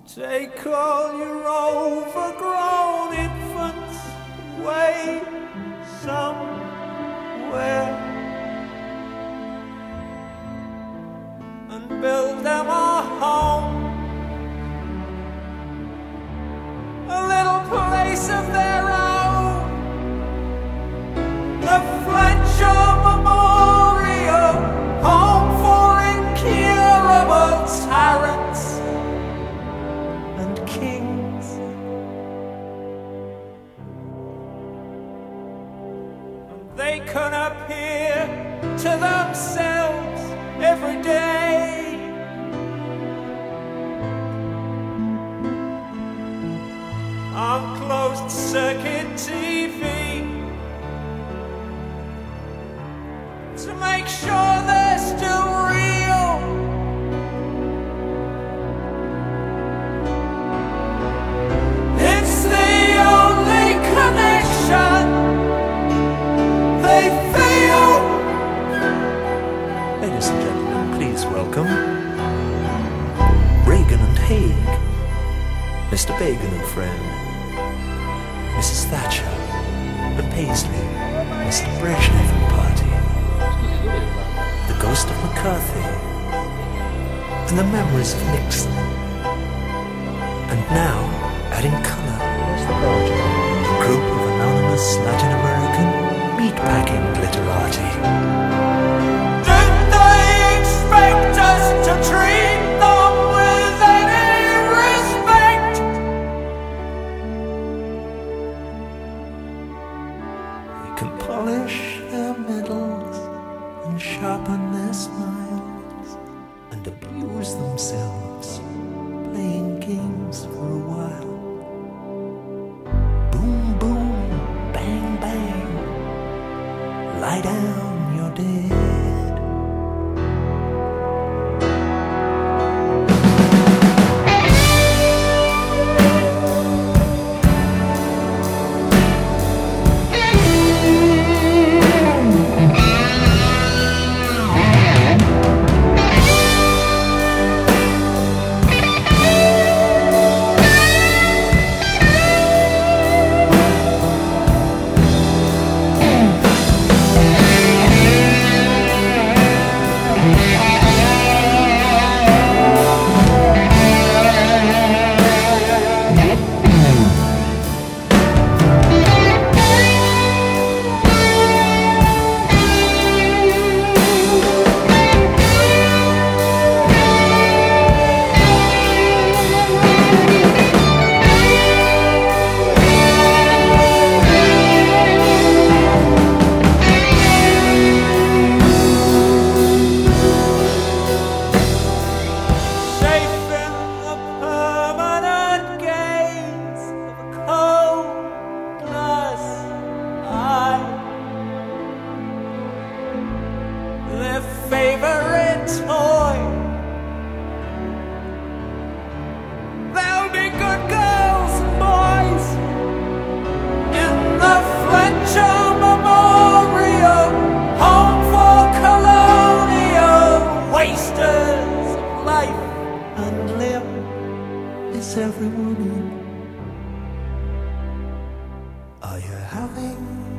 Take all your overgrown infants away somewhere and build them a home, a little place of their own, the Fletcher Memorial Home for Incurable Tyrants and Kings. And they can appear to themselves every day on closed circuit TV to make sure they're still real. It's the only connection they feel. Ladies and gentlemen, please welcome Reagan and Haig, Mr. Bagan and friend, Mrs. Thatcher and Paisley, Mr. Brezhnev and party, the ghost of McCarthy, and the memories of Nixon. And now, adding colour, a group of anonymous Latin American meatpacking glitterati. Did they expect us to treat them with any respect? They can polish their medals and sharpen their smiles and abuse themselves playing games for a while. Boom, boom, bang, bang, lie down, you're dead. Safe in the permanent gaze of a cold glass eye, their favorite toy. They'll be good girls and boys in the Fletcher Memorial Home for Colonial Wasters of Life and Limb. Is everyone in? Are you having